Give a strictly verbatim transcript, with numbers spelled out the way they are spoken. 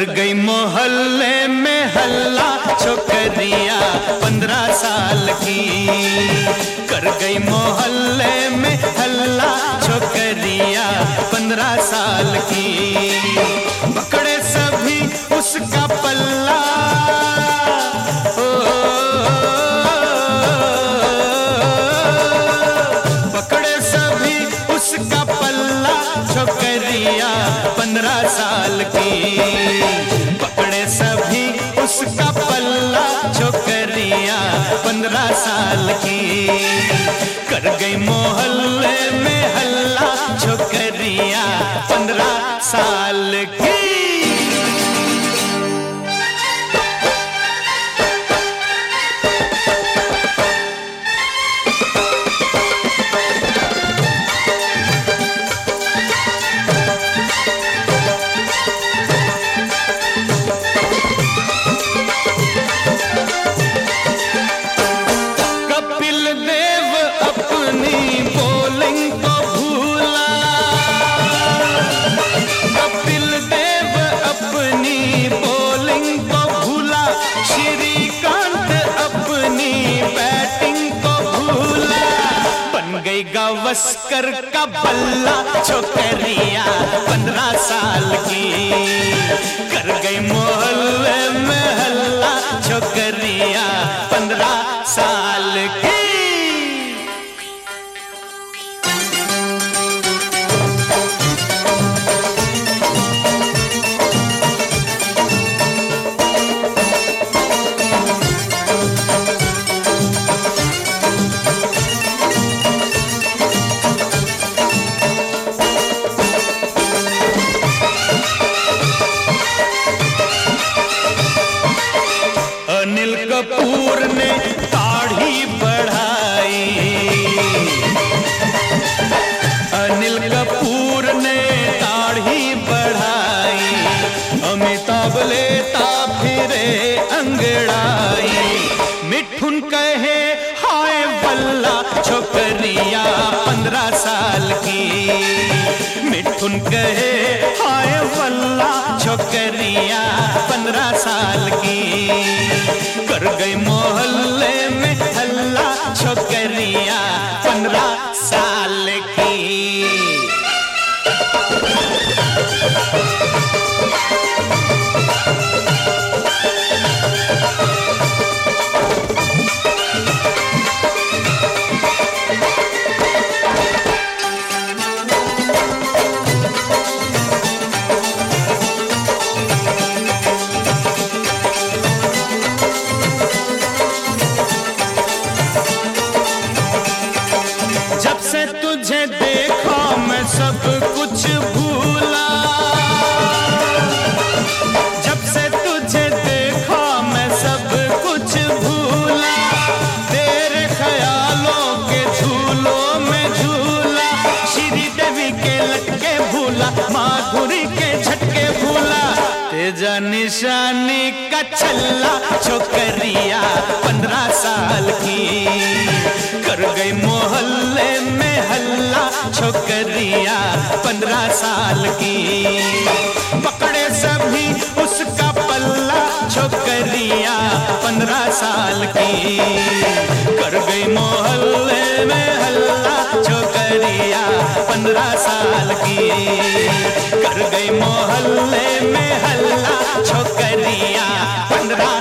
कर गई मोहल्ले में हल्ला छोकरिया पंद्रह साल की। कर गई मोहल्ले में हल्ला छोकरिया पंद्रह साल की। पकड़े सभी उसका पल्ला, ओ, पकड़े सभी उसका पल्ला छोकरिया पंद्रह साल की। पकड़े सभी उसका पल्ला छोकरिया पंद्रह साल की। कर गई मोहल्ले में हल्ला छोकरिया पंद्रह साल की। गावस्कर का बल्ला छोकरिया पंद्रह साल की। कर गई मोहल्ले में हल्ला छोकरिया पंद्रह साल की। अनिल कपूर ने दाढ़ी बढ़ाई, अनिल कपूर ने दाढ़ी बढ़ाई। अमिताभ लेता फिरे अंगड़ाई। मिठुन कहे हाय बल्ला छोकरिया पंद्रह साल की। मिठुन कहे हाय बल्ला छोकरिया पंद्रह साल की। कर गई मोहल्ले में हल्ला छोकरिया पंद्रह साल की। जब से तुझे देखा मैं सब कुछ भूला, जब से तुझे देखा मैं सब कुछ भूला। तेरे ख्यालों के झूलों में झूला। श्री देवी के लटके भूला, माधुरी के झटके भूला। तेजा निशानी का छल्ला छोकरिया पंद्रह साल की। कर गई मोहल्ले में हल्ला छोकरिया पंद्रह साल की। पकड़े सभी उसका पल्ला छोकरिया पंद्रह साल की। कर गई मोहल्ले में हल्ला छोकरिया पंद्रह साल की। कर गई मोहल्ले में हल्ला छोकरिया पंद्रह